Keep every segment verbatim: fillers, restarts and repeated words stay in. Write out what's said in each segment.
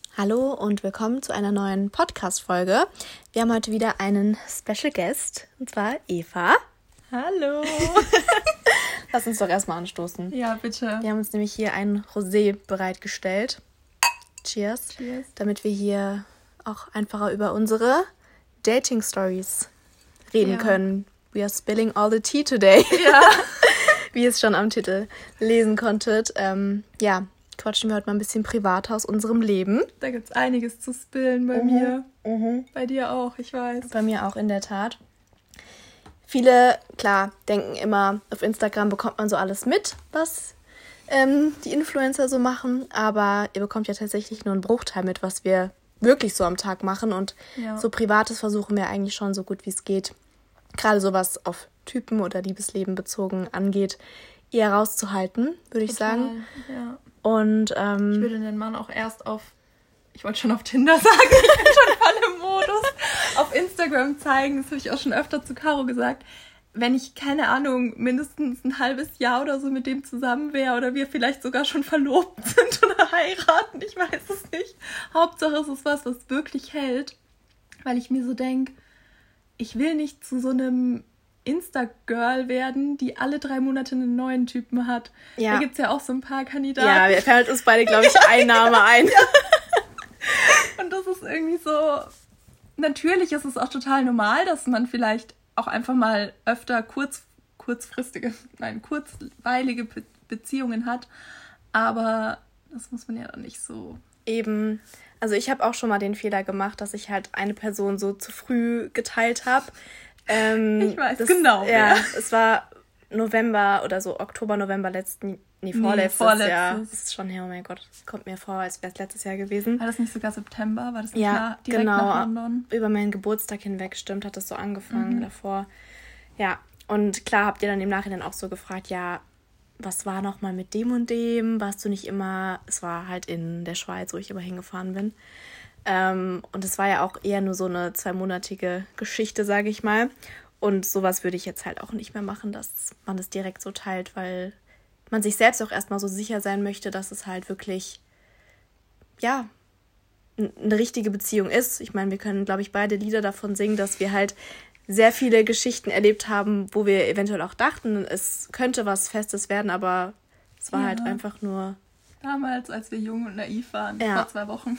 Hallo und willkommen zu einer neuen Podcast-Folge. Wir haben heute wieder einen Special Guest, und zwar Eva. Hallo. Lass uns doch erstmal anstoßen. Ja, bitte. Wir haben uns nämlich hier ein Rosé bereitgestellt. Cheers. Cheers. Damit wir hier auch einfacher über unsere Dating-Stories reden Ja. können. We are spilling all the tea today. Ja. Wie ihr es schon am Titel lesen konntet. Ähm, ja, quatschen wir heute mal ein bisschen privater aus unserem Leben. Da gibt es einiges zu spillen bei Mhm. mir. Mhm. Bei dir auch, ich weiß. Bei mir auch in der Tat. Viele, klar, denken immer, auf Instagram bekommt man so alles mit, was ähm, die Influencer so machen. Aber ihr bekommt ja tatsächlich nur einen Bruchteil mit, was wir wirklich so am Tag machen. Und Ja. so Privates versuchen wir eigentlich schon so gut wie es geht, gerade so was auf Typen oder Liebesleben bezogen angeht, eher rauszuhalten, würde ich Total, sagen. Ja. Und ähm, Ich würde den Mann auch erst auf, ich wollte schon auf Tinder sagen, ich bin schon voll im Modus, auf Instagram zeigen. Das habe ich auch schon öfter zu Caro gesagt. Wenn ich, keine Ahnung, mindestens ein halbes Jahr oder so mit dem zusammen wäre oder wir vielleicht sogar schon verlobt sind oder heiraten, ich weiß es nicht. Hauptsache es ist was, was wirklich hält. Weil ich mir so denke, ich will nicht zu so einem Insta-Girl werden, die alle drei Monate einen neuen Typen hat. Ja. Da gibt es ja auch so ein paar Kandidaten. ja, wir fällt uns beide, glaube ich, ein Name ein. Und das ist irgendwie so, natürlich ist es auch total normal, dass man vielleicht auch einfach mal öfter kurz, kurzfristige, nein, kurzweilige Be- Beziehungen hat. Aber das muss man ja dann nicht so. Eben, also ich habe auch schon mal den Fehler gemacht, dass ich halt eine Person so zu früh geteilt habe. Ähm, Ich weiß genau, Ja, wer. es war November oder so, Oktober, November letzten, nee, vorletztes, vorletztes. Jahr. Das ist schon her, oh mein Gott, das kommt mir vor, als wäre es letztes Jahr gewesen. War das nicht sogar September? War das nicht Ja, nach, direkt genau, nach London? über meinen Geburtstag hinweg, stimmt, hat das so angefangen Mhm. davor. Ja, und klar habt ihr dann im Nachhinein auch so gefragt, ja, was war nochmal mit dem und dem? Warst du nicht immer, es war halt in der Schweiz, wo ich immer hingefahren bin. Ähm, und es war ja auch eher nur so eine zweimonatige Geschichte, sage ich mal. Und sowas würde ich jetzt halt auch nicht mehr machen, dass man das direkt so teilt, weil man sich selbst auch erstmal so sicher sein möchte, dass es halt wirklich, ja, n- eine richtige Beziehung ist. Ich meine, wir können, glaube ich, beide Lieder davon singen, dass wir halt sehr viele Geschichten erlebt haben, wo wir eventuell auch dachten, es könnte was Festes werden, aber es war Ja. halt einfach nur... Damals, als wir jung und naiv waren, Ja. vor zwei Wochen.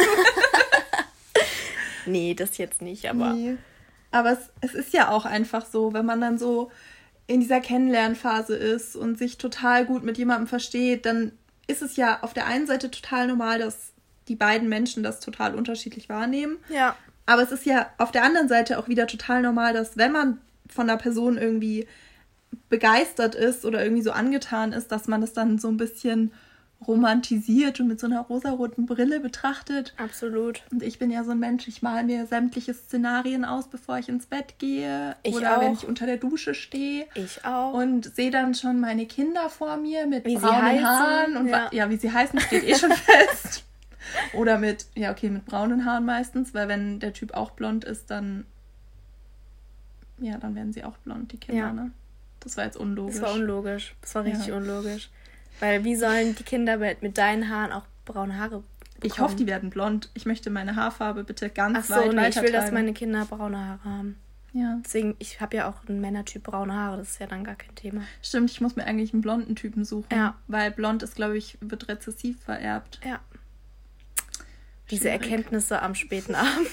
Nee, das jetzt nicht, aber... Nee. Aber es, es ist ja auch einfach so, wenn man dann so in dieser Kennenlernphase ist und sich total gut mit jemandem versteht, dann ist es ja auf der einen Seite total normal, dass die beiden Menschen das total unterschiedlich wahrnehmen. Ja. Aber es ist ja auf der anderen Seite auch wieder total normal, dass wenn man von der Person irgendwie begeistert ist oder irgendwie so angetan ist, dass man das dann so ein bisschen romantisiert und mit so einer rosaroten Brille betrachtet. Absolut. Und ich bin ja so ein Mensch, ich male mir sämtliche Szenarien aus, bevor ich ins Bett gehe. Ich oder auch. wenn ich unter der Dusche stehe. Ich auch. Und sehe dann schon meine Kinder vor mir mit Wie sie braunen heißen, Haaren. Und ja. wa- ja, wie sie heißen, steht eh schon fest. Oder mit, ja okay, mit braunen Haaren meistens, weil wenn der Typ auch blond ist, dann, ja, dann werden sie auch blond, die Kinder, Ja. ne? Das war jetzt unlogisch. Das war unlogisch. Das war richtig Ja. unlogisch. Weil wie sollen die Kinder mit, mit deinen Haaren auch braune Haare bekommen? Ich hoffe, die werden blond. Ich möchte meine Haarfarbe bitte ganz Ach so, weit nee, ich will, dass weitertreiben. meine Kinder braune Haare haben. Ja. Deswegen, ich habe ja auch einen Männertyp braune Haare. Das ist ja dann gar kein Thema. Stimmt, ich muss mir eigentlich einen blonden Typen suchen. Ja. Weil blond ist, glaube ich, wird rezessiv vererbt. Ja. Diese Schwierig. Erkenntnisse am späten Abend.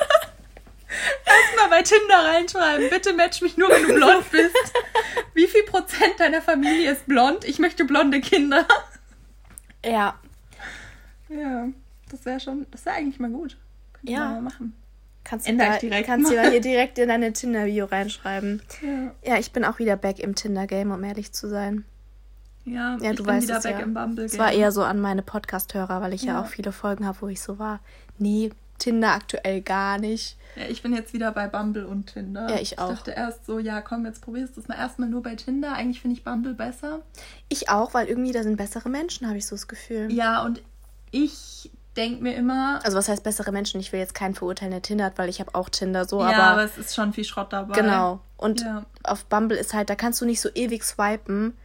Mal bei Tinder reinschreiben. Bitte match mich nur, wenn du blond bist. Wie viel Prozent deiner Familie ist blond? Ich möchte blonde Kinder. Ja. Ja, das wäre schon, das wäre eigentlich mal gut. Könnte Ja. man mal machen. Kannst du, Ändere da, ich direkt kannst du mal. ja hier direkt in deine Tinder-Bio reinschreiben. Ja, Ja, ich bin auch wieder back im Tinder-Game, um ehrlich zu sein. ja, Ja, ich du bin weißt wieder es back ja. im Bumble. Es war eher so an meine Podcast-Hörer, weil ich ja. Ja. auch viele Folgen habe, wo ich so war. Nee, Tinder aktuell gar nicht. Ja, ich bin jetzt wieder bei Bumble und Tinder. Ja, ich auch. Ich dachte erst so, ja komm, jetzt probierst du es mal erstmal nur bei Tinder. Eigentlich finde ich Bumble besser. Ich auch, weil irgendwie da sind bessere Menschen, habe ich so das Gefühl. Ja, und ich denke mir immer... Also was heißt bessere Menschen? Ich will jetzt keinen verurteilen, der Tinder hat, weil ich habe auch Tinder so, ja, aber... aber es ist schon viel Schrott dabei. Genau. Und Ja. auf Bumble ist halt, da kannst du nicht so ewig swipen.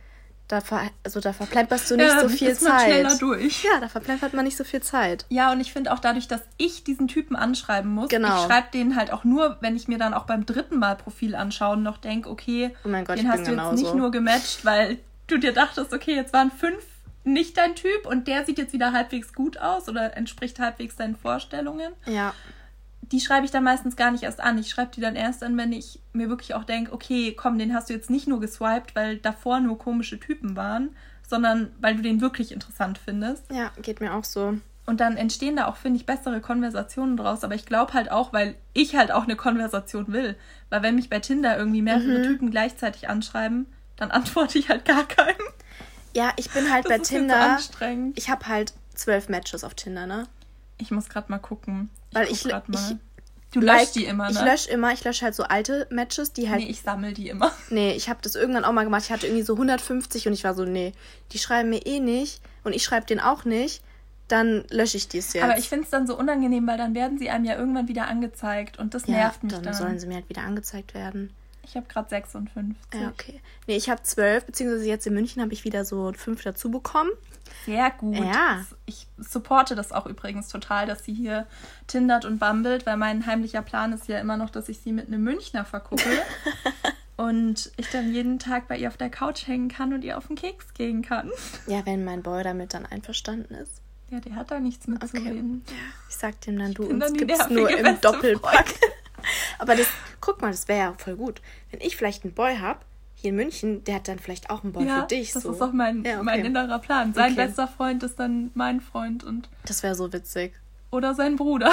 Da, ver, also da verplemperst du nicht ja, so viel ist man Zeit. schneller durch. Ja, da verplempert man nicht so viel Zeit. Ja, und ich finde auch dadurch, dass ich diesen Typen anschreiben muss, genau. ich schreibe den halt auch nur, wenn ich mir dann auch beim dritten Mal Profil anschauen noch denke, okay, oh mein Gott, den hast du jetzt nicht nur gematcht, weil du dir dachtest, okay, jetzt waren fünf nicht dein Typ und der sieht jetzt wieder halbwegs gut aus oder entspricht halbwegs deinen Vorstellungen. Ja. Die schreibe ich dann meistens gar nicht erst an. Ich schreibe die dann erst an, wenn ich mir wirklich auch denke, okay, komm, den hast du jetzt nicht nur geswiped, weil davor nur komische Typen waren, sondern weil du den wirklich interessant findest. Ja, geht mir auch so. Und dann entstehen da auch, finde ich, bessere Konversationen draus. Aber ich glaube halt auch, weil ich halt auch eine Konversation will. Weil wenn mich bei Tinder irgendwie mehrere mhm. Typen gleichzeitig anschreiben, dann antworte ich halt gar keinem. Ja, ich bin halt das bei ist Tinder. Jetzt anstrengend. Ich habe halt zwölf Matches auf Tinder, ne? Ich muss gerade mal gucken. Ich Weil guck ich, grad mal. ich Du löschst die immer, ne? Ich lösche immer, ich lösche halt so alte Matches, die halt... Nee, ich sammle die immer. Nee, ich habe das irgendwann auch mal gemacht. Ich hatte irgendwie so hundertfünfzig und ich war so, nee, die schreiben mir eh nicht und ich schreibe denen auch nicht. Dann lösche ich dies jetzt. Aber ich finde es dann so unangenehm, weil dann werden sie einem ja irgendwann wieder angezeigt und das ja, nervt mich dann. dann. dann sollen sie mir halt wieder angezeigt werden. Ich habe gerade sechsundfünfzig. Ja, okay. Nee, ich habe zwölf, beziehungsweise jetzt in München habe ich wieder so fünf dazu bekommen. Sehr gut. Ja. Das, ich supporte das auch übrigens total, dass sie hier tindert und bumbelt, weil mein heimlicher Plan ist ja immer noch, dass ich sie mit einem Münchner verkuppel und ich dann jeden Tag bei ihr auf der Couch hängen kann und ihr auf den Keks gehen kann. Ja, wenn mein Boy damit dann einverstanden ist. Ja, der hat da nichts mitzureden. Okay. Ich sag dem dann, du, uns dann gibt's nur im Doppelpack. Aber das, guck mal, das wäre ja voll gut. Wenn ich vielleicht einen Boy habe, hier in München, der hat dann vielleicht auch einen Boy ja, für dich. das so. ist auch mein, ja, okay. mein innerer Plan. Sein okay. bester Freund ist dann mein Freund. Und das wäre so witzig. Oder sein Bruder.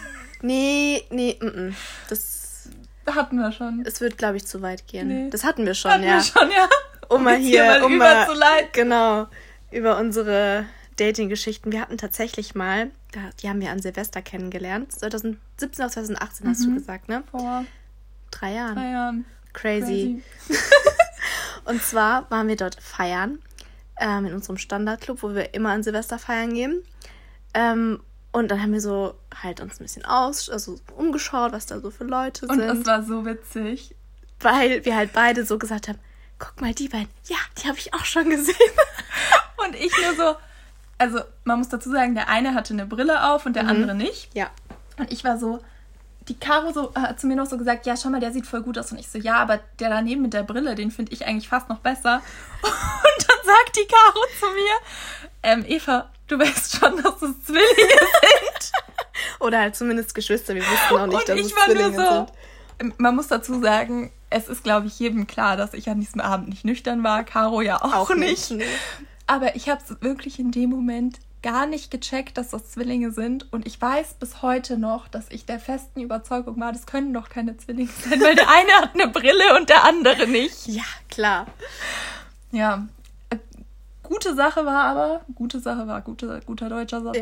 Nee, nee, m-m. Das hatten wir schon. Es wird, glaube ich, zu weit gehen. Nee. Das hatten wir schon, hatten ja. Wir schon, ja. Um mal hier, hier mal um über mal, zu leiten. Genau, über unsere Dating-Geschichten. Wir hatten tatsächlich mal, die haben wir an Silvester kennengelernt. zwanzig siebzehn oder zwanzig achtzehn mhm. hast du gesagt, ne? Vor drei Jahren. Drei Jahren. Crazy. Crazy. Und zwar waren wir dort feiern, ähm, in unserem Standardclub, wo wir immer an Silvester feiern gehen. Ähm, und dann haben wir so halt uns ein bisschen aus, also umgeschaut, was da so für Leute und sind. Und es war so witzig. Weil wir halt beide so gesagt haben, guck mal, die beiden, ja, die habe ich auch schon gesehen. Und ich nur so, also man muss dazu sagen, der eine hatte eine Brille auf und der mhm. andere nicht. Ja. Und ich war so, die Caro so, äh, hat zu mir noch so gesagt, ja, schau mal, der sieht voll gut aus. Und ich so, ja, aber der daneben mit der Brille, den finde ich eigentlich fast noch besser. Und dann sagt die Caro zu mir, ähm, Eva, du weißt schon, dass das Zwillinge sind. Oder halt zumindest Geschwister, wir wussten auch nicht, und dass ich es war Zwillinge nur so, sind. Man muss dazu sagen, es ist, glaube ich, jedem klar, dass ich an diesem Abend nicht nüchtern war. Caro ja auch, auch nicht. nicht. Nee. Aber ich habe es wirklich in dem Moment gar nicht gecheckt, dass das Zwillinge sind. Und ich weiß bis heute noch, dass ich der festen Überzeugung war, das können doch keine Zwillinge sein, weil der eine hat eine Brille und der andere nicht. Ja, klar. Ja, gute Sache war aber, gute Sache war, gute, guter deutscher Satz, ja.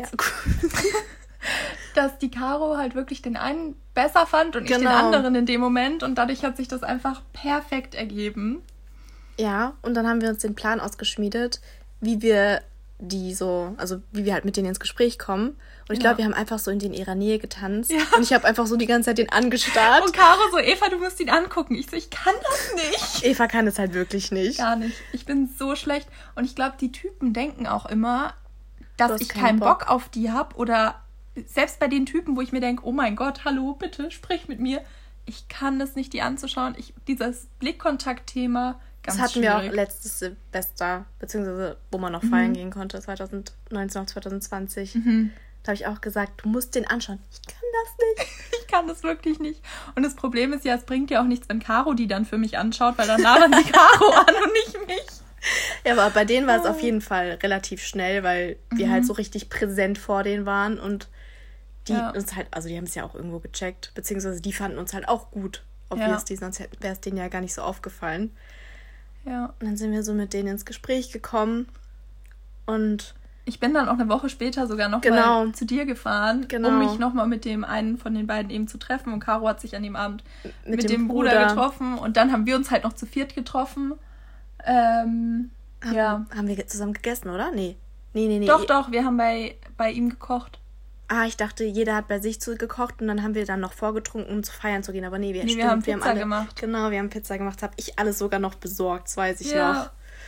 dass die Caro halt wirklich den einen besser fand und genau. ich den anderen in dem Moment. Und dadurch hat sich das einfach perfekt ergeben. Ja, und dann haben wir uns den Plan ausgeschmiedet, wie wir die so, also wie wir halt mit denen ins Gespräch kommen. Und ich ja. glaube, wir haben einfach so in den ihrer Nähe getanzt. Ja. Und ich habe einfach so die ganze Zeit den angestarrt. Und Caro so, Eva, du musst ihn angucken. Ich so, ich kann das nicht. Eva kann es halt wirklich nicht. Gar nicht. Ich bin so schlecht. Und ich glaube, die Typen denken auch immer, dass ich keinen Bock. Bock auf die habe. Oder selbst bei den Typen, wo ich mir denke, oh mein Gott, hallo, bitte, sprich mit mir. Ich kann es nicht, die anzuschauen. Ich, dieses Blickkontakt-Thema, ganz Das hatten schwierig. wir auch letztes Silvester, beziehungsweise wo man noch mhm. feiern gehen konnte, zwanzig neunzehn auf zwanzig zwanzig. Mhm. Da habe ich auch gesagt, du musst den anschauen. Ich kann das nicht. Ich kann das wirklich nicht. Und das Problem ist ja, es bringt ja auch nichts, wenn Caro die dann für mich anschaut, weil dann labern die Caro an und nicht mich. Ja, aber bei denen war es auf jeden Fall relativ schnell, weil wir Mhm. halt so richtig präsent vor denen waren und die Ja. uns halt, also die haben es ja auch irgendwo gecheckt, beziehungsweise die fanden uns halt auch gut, obviously, Ja. sonst wäre es denen ja gar nicht so aufgefallen. Ja. Und dann sind wir so mit denen ins Gespräch gekommen und Ich bin dann auch eine Woche später sogar noch Genau. mal zu dir gefahren, Genau. um mich noch mal mit dem einen von den beiden eben zu treffen. Und Caro hat sich an dem Abend mit, mit, dem, dem Bruder, Bruder getroffen. Und dann haben wir uns halt noch zu viert getroffen. Ähm, haben, ja. haben wir zusammen gegessen, oder? Nee. Nee, nee, nee. Doch, doch, wir haben bei, bei ihm gekocht. Ah, ich dachte, jeder hat bei sich zu gekocht und dann haben wir dann noch vorgetrunken, um zu feiern zu gehen. Aber nee, wir, Nee, stimmt, wir haben Pizza alle, gemacht. Genau, wir haben Pizza gemacht. Habe ich alles sogar noch besorgt, das weiß ich Ja. noch.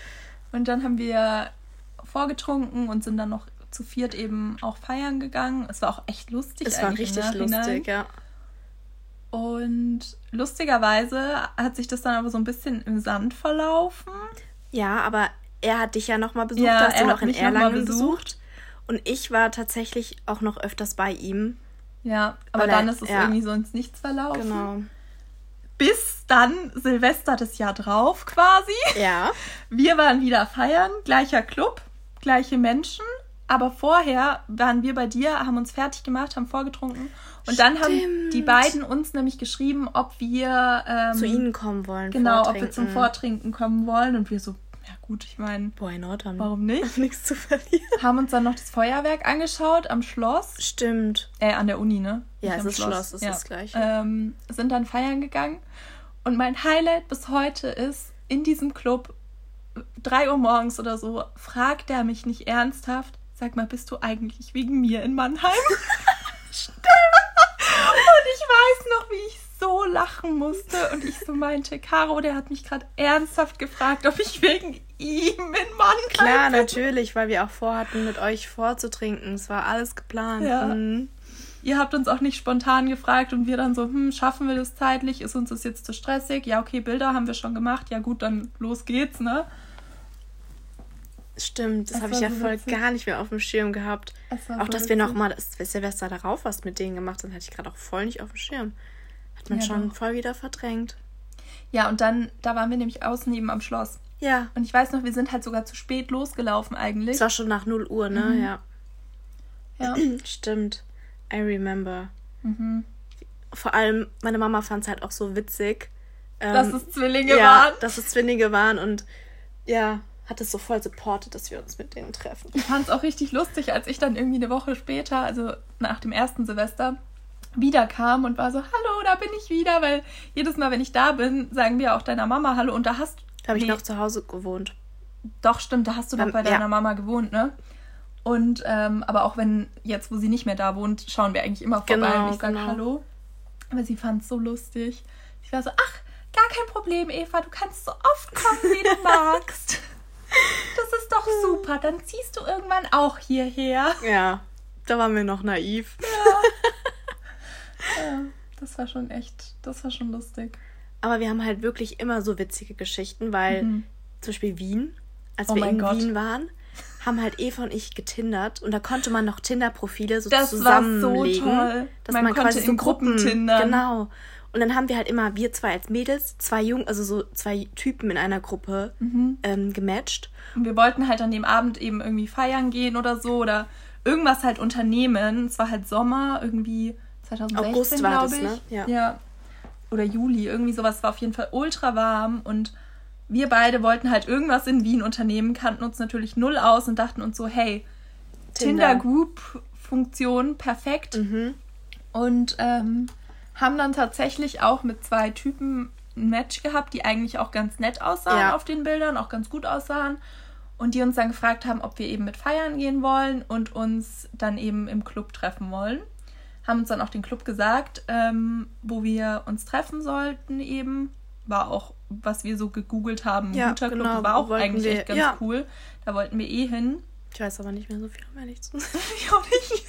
Und dann haben wir vorgetrunken und sind dann noch zu viert eben auch feiern gegangen. Es war auch echt lustig. Es war richtig lustig, ja. Und lustigerweise hat sich das dann aber so ein bisschen im Sand verlaufen. Ja, aber er hat dich ja nochmal besucht, ja, du hast er ihn hat noch in mich Erlangen noch mal besucht. Und ich war tatsächlich auch noch öfters bei ihm. Ja, aber Weil dann er- ist es ja. irgendwie so ins Nichts verlaufen. Genau. Bis dann Silvester das Jahr drauf quasi. Ja. Wir waren wieder feiern, gleicher Club, gleiche Menschen. Aber vorher waren wir bei dir, haben uns fertig gemacht, haben vorgetrunken. Und dann haben Stimmt. die beiden uns nämlich geschrieben, ob wir ähm, Zu ihnen kommen wollen. genau, ob vortrinken. wir zum Vortrinken kommen wollen. Und wir so, ja gut, ich meine, Why not? Haben warum nicht? nichts zu verlieren. Haben uns dann noch das Feuerwerk angeschaut am Schloss. Stimmt. Äh, an der Uni, ne? Ja, Nicht es am ist Schloss, es ist das Gleiche. Ähm, sind dann feiern gegangen. Und mein Highlight bis heute ist, in diesem Club, drei Uhr morgens oder so, fragt er mich nicht ernsthaft, sag mal, bist du eigentlich wegen mir in Mannheim? Stimmt. Und ich weiß noch, wie ich so lachen musste. Und ich so meinte, Caro, der hat mich gerade ernsthaft gefragt, ob ich wegen ihm in Mannheim Klar, bin. natürlich, weil wir auch vorhatten, mit euch vorzutrinken. Es war alles geplant. Ja. Mhm. Ihr habt uns auch nicht spontan gefragt und wir dann so, hm, schaffen wir das zeitlich? Ist uns das jetzt zu stressig? Ja, okay, Bilder haben wir schon gemacht. Ja gut, dann los geht's, ne? Stimmt, das, Das habe ich war ja so voll witzig. gar nicht mehr auf dem Schirm gehabt. Es war Auch, so dass wir witzig. noch mal das Silvester darauf was mit denen gemacht haben, hatte ich gerade auch voll nicht auf dem Schirm. Hat man Ja, schon doch. voll wieder verdrängt. Ja, und dann, da waren wir nämlich außen eben am Schloss. Ja, Und ich weiß noch, wir sind halt sogar zu spät losgelaufen eigentlich. es war schon nach null Uhr, ne? Mhm. Ja. Ja. Stimmt. I remember. Mhm. Vor allem, meine Mama fand es halt auch so witzig. ähm, Dass es Zwillinge ja, waren. dass es Zwillinge waren und ja, hat es so voll supportet, dass wir uns mit denen treffen. Ich fand es auch richtig lustig, als ich dann irgendwie eine Woche später, also nach dem ersten Silvester, wiederkam und war so, hallo, da bin ich wieder, weil jedes Mal, wenn ich da bin, sagen wir auch deiner Mama hallo und da hast du... Da habe ich nee, noch zu Hause gewohnt. Doch, stimmt, da hast du noch Ähm, bei ja. deiner Mama gewohnt, ne? Und, ähm, aber auch wenn, jetzt wo sie nicht mehr da wohnt, schauen wir eigentlich immer vorbei Genau, und ich sage genau. hallo. Aber sie fand es so lustig. Ich war so, ach, gar kein Problem, Eva, du kannst so oft kommen, wie du magst. Das ist doch super, dann ziehst du irgendwann auch hierher. Ja, da waren wir noch naiv. Ja, das war schon echt, das war schon lustig. Aber wir haben halt wirklich immer so witzige Geschichten, weil Mhm. zum Beispiel Wien, als Oh wir mein in Gott. Wien waren, haben halt Eva und ich getindert und da konnte man noch Tinder-Profile so Das war so zusammenlegen. toll. Dass Man man, konnte quasi so in Gruppen, Gruppen tindern. Genau. Und dann haben wir halt immer, wir zwei als Mädels, zwei Jungen, also so zwei Typen in einer Gruppe Mhm. ähm, gematcht. Und wir wollten halt an dem Abend eben irgendwie feiern gehen oder so oder irgendwas halt unternehmen. Es war halt Sommer, irgendwie zwanzig sechzehn, August war glaube das, ich. ne? Ja. ja. Oder Juli, irgendwie sowas. War auf jeden Fall ultra warm und wir beide wollten halt irgendwas in Wien unternehmen, kannten uns natürlich null aus und dachten uns so, hey, Tinder. Tinder-Group-Funktion, perfekt. Mhm. Und ähm, haben dann tatsächlich auch mit zwei Typen ein Match gehabt, die eigentlich auch ganz nett aussahen Ja. auf den Bildern, auch ganz gut aussahen. Und die uns dann gefragt haben, ob wir eben mit feiern gehen wollen und uns dann eben im Club treffen wollen. Haben uns dann auch den Club gesagt, ähm, wo wir uns treffen sollten eben. War auch, was wir so gegoogelt haben, ein Ja, guter Club. genau, War auch wollten eigentlich wir- echt ganz ja. cool. Da wollten wir eh hin. Ich weiß aber nicht mehr so viel, um ehrlich zu sein. Ich auch nicht.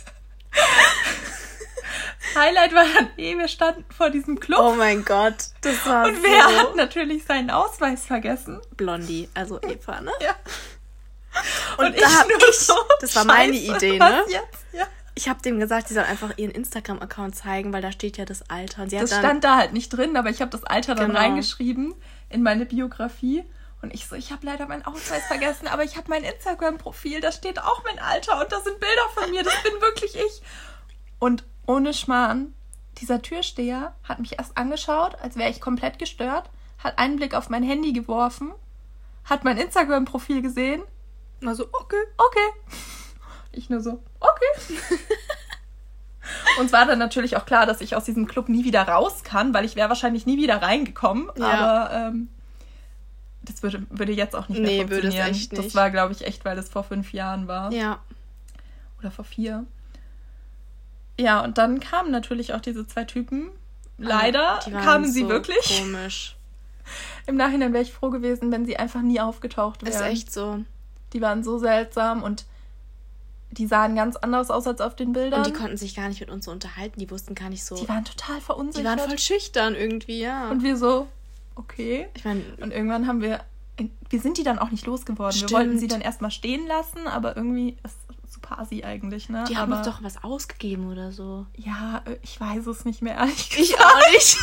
Highlight war dann eh, wir standen vor diesem Club. Oh mein Gott, das war Und so... wer hat natürlich seinen Ausweis vergessen? Blondie, also Eva, ne? Ja. Und, da hab nur ich, das war meine Scheiße, Idee, was ne? Jetzt? Ja. Ich habe dem gesagt, sie soll einfach ihren Instagram-Account zeigen, weil da steht ja das Alter. Und sie hat Das dann, stand da halt nicht drin, aber ich habe das Alter dann Genau. reingeschrieben in meine Biografie. Und ich so, ich habe leider meinen Ausweis vergessen, aber ich habe mein Instagram-Profil, da steht auch mein Alter und da sind Bilder von mir, das bin wirklich ich. Und ohne Schmarrn, dieser Türsteher hat mich erst angeschaut, als wäre ich komplett gestört, hat einen Blick auf mein Handy geworfen, hat mein Instagram-Profil gesehen. Also, okay. Okay. Ich nur so, okay. Uns war dann natürlich auch klar, dass ich aus diesem Club nie wieder raus kann, weil ich wäre wahrscheinlich nie wieder reingekommen. Ja. Aber ähm, das würde, würde jetzt auch nicht mehr Nee, funktionieren. würde es echt Das nicht. war, glaube ich, echt, weil das vor fünf Jahren war. Ja. Oder vor vier. Ja, und dann kamen natürlich auch diese zwei Typen. Leider Die waren kamen sie so wirklich. Komisch. Im Nachhinein wäre ich froh gewesen, wenn sie einfach nie aufgetaucht wären. Ist echt so. Die waren so seltsam und die sahen ganz anders aus als auf den Bildern. Und die konnten sich gar nicht mit uns so unterhalten. Die wussten gar nicht so... Die waren total verunsichert. Die waren voll schüchtern irgendwie, ja. Und wir so, okay. Ich meine... Und irgendwann haben wir... Wir sind die dann auch nicht losgeworden. Stimmt. Wir wollten sie dann erstmal stehen lassen, aber irgendwie... ist super assi eigentlich, ne? Die haben aber, uns doch was ausgegeben oder so. Ja, ich weiß es nicht mehr, ehrlich gesagt. Ich auch nicht.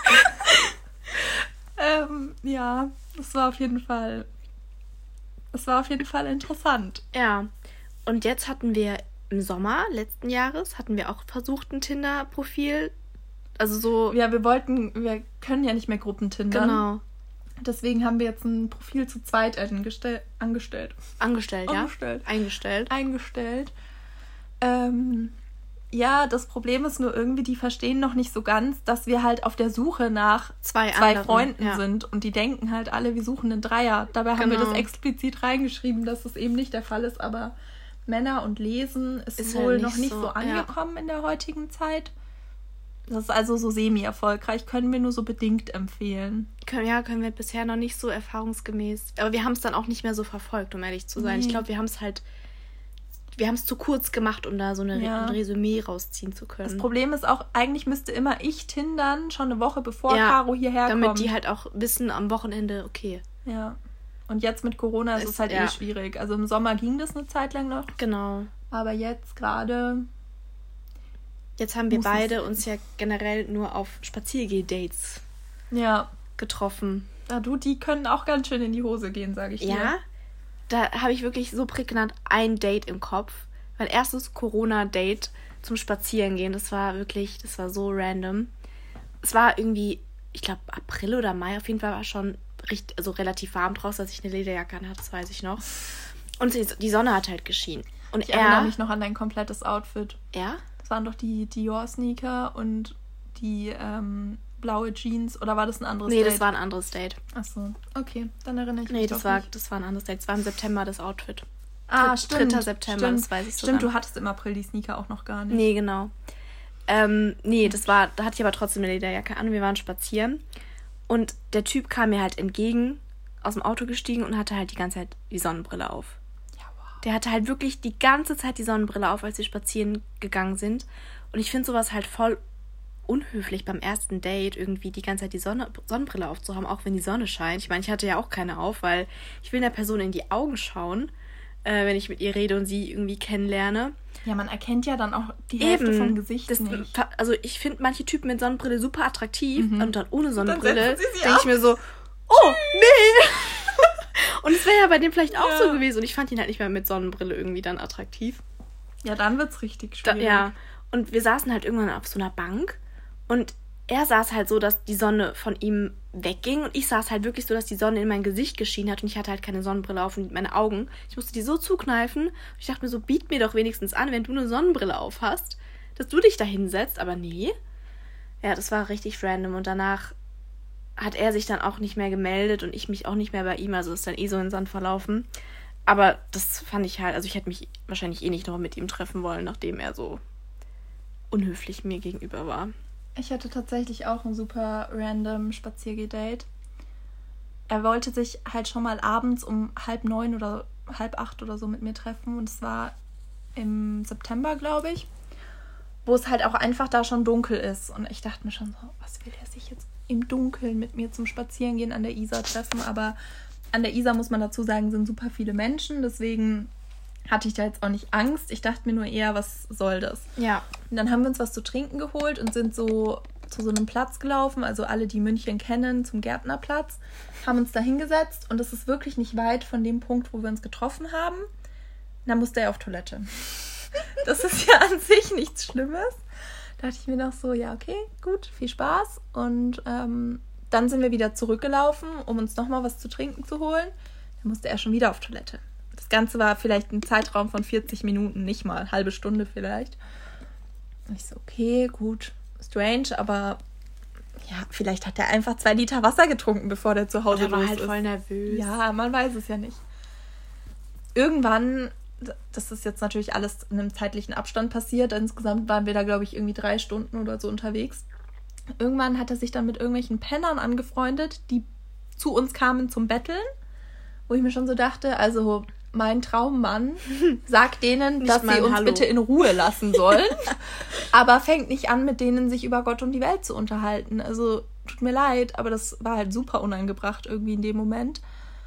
ähm, ja, das war auf jeden Fall... Das war auf jeden Fall interessant. Ja. Und jetzt hatten wir im Sommer letzten Jahres, hatten wir auch versucht, ein Tinder-Profil, also so... Ja, wir wollten, wir können ja nicht mehr Gruppentindern. Genau. Deswegen haben wir jetzt ein Profil zu zweit angestell- angestellt. Angestellt, ja? Angestellt. Eingestellt. Eingestellt. Ähm, ja, das Problem ist nur irgendwie, die verstehen noch nicht so ganz, dass wir halt auf der Suche nach zwei, zwei anderen, Freunden ja. sind. Und die denken halt alle, wir suchen einen Dreier. Dabei haben Genau. wir das explizit reingeschrieben, dass das eben nicht der Fall ist. Aber Männer und Lesen ist, Ist wohl halt noch nicht nicht so, so angekommen ja. in der heutigen Zeit. Das ist also so semi-erfolgreich. Können wir nur so bedingt empfehlen. Können, ja, können wir bisher noch nicht so erfahrungsgemäß. Aber wir haben es dann auch nicht mehr so verfolgt, um ehrlich zu sein. Nee. Ich glaube, wir haben es halt... Wir haben es zu kurz gemacht, um da so eine ja. ein Resümee rausziehen zu können. Das Problem ist auch, eigentlich müsste immer ich tindern, schon eine Woche bevor ja, Caro hierher damit kommt. Damit die halt auch wissen, am Wochenende, okay. Ja. Und jetzt mit Corona ist, ist es halt ja. eh schwierig. Also im Sommer ging das eine Zeit lang noch. Genau. Aber jetzt gerade... Jetzt haben wir beide uns ja generell nur auf Spaziergeh-Dates ja. getroffen. Ja, du, die können auch ganz schön in die Hose gehen, sage ich dir. Ja, da habe ich wirklich so prägnant ein Date im Kopf. Mein erstes Corona-Date zum Spazierengehen, das war wirklich, das war so random. Es war irgendwie, ich glaube April oder Mai, auf jeden Fall war schon richtig, also relativ warm draußen, als ich eine Lederjacke an hatte, das weiß ich noch. Und die Sonne hat halt geschienen. Und ich er, erinnere mich noch an dein komplettes Outfit. Ja? Das waren doch die Dior-Sneaker und die ähm, blaue Jeans. Oder war das ein anderes nee, Date? Nee, das war ein anderes Date. Ach so, okay, dann erinnere ich mich Nee, das war, nicht. das war ein anderes Date. Das war im September das Outfit. Ah, Dritter stimmt. dritter September, stimmt. das weiß ich sogar. Stimmt, du hattest im April die Sneaker auch noch gar nicht. Nee, genau. Ähm, nee, das war, da hatte ich aber trotzdem eine Lederjacke an. Wir waren spazieren. Und der Typ kam mir halt entgegen, aus dem Auto gestiegen und hatte halt die ganze Zeit die Sonnenbrille auf. Ja, wow. Der hatte halt wirklich die ganze Zeit die Sonnenbrille auf, als wir spazieren gegangen sind. Und ich finde sowas halt voll unhöflich beim ersten Date, irgendwie die ganze Zeit die Sonne, Sonnenbrille aufzuhaben, auch wenn die Sonne scheint. Ich meine, ich hatte ja auch keine auf, weil ich will der Person in die Augen schauen, äh, wenn ich mit ihr rede und sie irgendwie kennenlerne. Ja, man erkennt ja dann auch die Hälfte Eben, vom Gesicht das, nicht. Also ich finde manche Typen mit Sonnenbrille super attraktiv Mhm. und dann ohne Dann Sonnenbrille setzen sie sie denke ich ab. mir so, oh, nee. Und es wäre ja bei dem vielleicht auch Ja. so gewesen. Und ich fand ihn halt nicht mehr mit Sonnenbrille irgendwie dann attraktiv. Ja, dann wird's richtig Da, schwierig. ja, und wir saßen halt irgendwann auf so einer Bank und er saß halt so, dass die Sonne von ihm wegging und ich saß halt wirklich so, dass die Sonne in mein Gesicht geschienen hat und ich hatte halt keine Sonnenbrille auf und meine Augen. Ich musste die so zukneifen und ich dachte mir so, biet mir doch wenigstens an, wenn du eine Sonnenbrille auf hast, dass du dich da hinsetzt, aber nee. Ja, das war richtig random und danach hat er sich dann auch nicht mehr gemeldet und ich mich auch nicht mehr bei ihm, also ist dann eh so in den Sand verlaufen. Aber das fand ich halt, also ich hätte mich wahrscheinlich eh nicht noch mit ihm treffen wollen, nachdem er so unhöflich mir gegenüber war. Ich hatte tatsächlich auch ein super random Spaziergeh-Date. Er wollte sich halt schon mal abends um halb neun oder halb acht oder so mit mir treffen. Und es war im September, glaube ich, wo es halt auch einfach da schon dunkel ist. Und ich dachte mir schon so, was will er sich jetzt im Dunkeln mit mir zum Spazierengehen an der Isar treffen? Aber an der Isar, muss man dazu sagen, sind super viele Menschen. Deswegen hatte ich da jetzt auch nicht Angst. Ich dachte mir nur eher, was soll das? Ja. Und dann haben wir uns was zu trinken geholt und sind so zu so einem Platz gelaufen, also alle, die München kennen, zum Gärtnerplatz, haben uns da hingesetzt und das ist wirklich nicht weit von dem Punkt, wo wir uns getroffen haben. Dann musste er auf Toilette. Das ist ja an sich nichts Schlimmes. Da dachte ich mir noch so, ja, okay, gut, viel Spaß. Und ähm, dann sind wir wieder zurückgelaufen, um uns nochmal was zu trinken zu holen. Dann musste er schon wieder auf Toilette. Das Ganze war vielleicht ein Zeitraum von vierzig Minuten, nicht mal, halbe Stunde vielleicht. Und ich so, okay, gut, strange, aber ja, vielleicht hat er einfach zwei Liter Wasser getrunken, bevor der zu Hause Er war los halt ist. voll nervös. Ja, man weiß es ja nicht. Irgendwann, das ist jetzt natürlich alles in einem zeitlichen Abstand passiert, insgesamt waren wir da, glaube ich, irgendwie drei Stunden oder so unterwegs. Irgendwann hat er sich dann mit irgendwelchen Pennern angefreundet, die zu uns kamen zum Betteln, wo ich mir schon so dachte, also mein Traummann sagt denen, dass sie uns Hallo. bitte in Ruhe lassen sollen, aber fängt nicht an, mit denen sich über Gott und die Welt zu unterhalten. Also tut mir leid, aber das war halt super unangebracht irgendwie in dem Moment.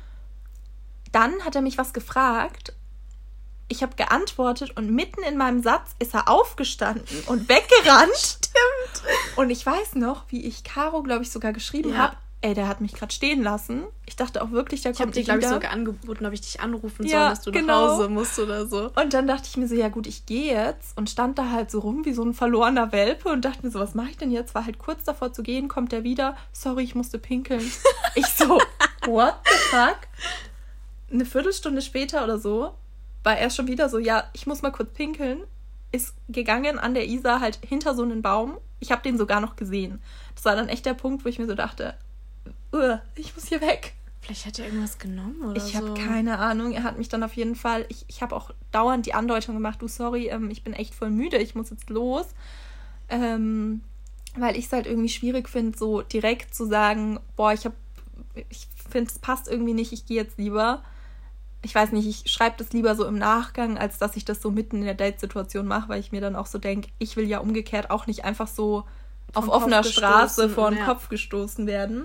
Dann hat er mich was gefragt. Ich habe geantwortet und mitten in meinem Satz ist er aufgestanden und weggerannt. Stimmt. Und ich weiß noch, wie ich Caro, glaube ich, sogar geschrieben ja. habe, ey, der hat mich gerade stehen lassen. Ich dachte auch wirklich, der ich kommt nicht wieder. Ich habe dir, glaube ich, sogar angeboten, ob ich dich anrufen ja, soll, dass du genau. nach Hause musst oder so. Und dann dachte ich mir so, ja gut, ich gehe jetzt. Und stand da halt so rum wie so ein verlorener Welpe und dachte mir so, was mache ich denn jetzt? War halt kurz davor zu gehen, kommt der wieder. Sorry, ich musste pinkeln. Ich so, what the fuck? Eine Viertelstunde später oder so war er schon wieder so, ja, ich muss mal kurz pinkeln. Ist gegangen an der Isar halt hinter so einen Baum. Ich habe den sogar noch gesehen. Das war dann echt der Punkt, wo ich mir so dachte, ich muss hier weg. Vielleicht hat er irgendwas genommen oder ich so. Ich habe keine Ahnung. Er hat mich dann auf jeden Fall... Ich, ich habe auch dauernd die Andeutung gemacht, du, sorry, ähm, ich bin echt voll müde, ich muss jetzt los. Ähm, weil ich es halt irgendwie schwierig finde, so direkt zu sagen, boah, ich habe... Ich finde, es passt irgendwie nicht, ich gehe jetzt lieber. Ich weiß nicht, ich schreibe das lieber so im Nachgang, als dass ich das so mitten in der Date-Situation mache, weil ich mir dann auch so denke, ich will ja umgekehrt auch nicht einfach so auf Vom offener Straße vor den ja. Kopf gestoßen werden.